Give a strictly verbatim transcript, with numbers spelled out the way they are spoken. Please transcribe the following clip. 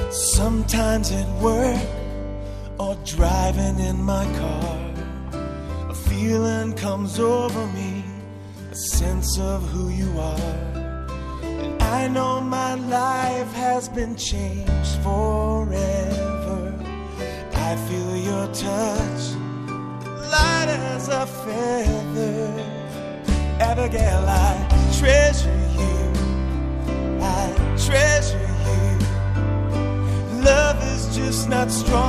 Sometimes at work or driving in my car, a feeling comes over me, a sense of who you are. And I know my life has been changed forever. I feel your touch, light as a feather. Abigail, I treasure you, I treasure you. Love is just not strong